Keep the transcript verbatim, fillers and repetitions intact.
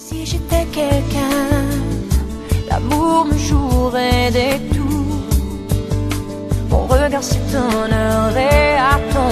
Si j'étais quelqu'un, l'amour me jouerait des tours. Mon regard s'étonnerait à ton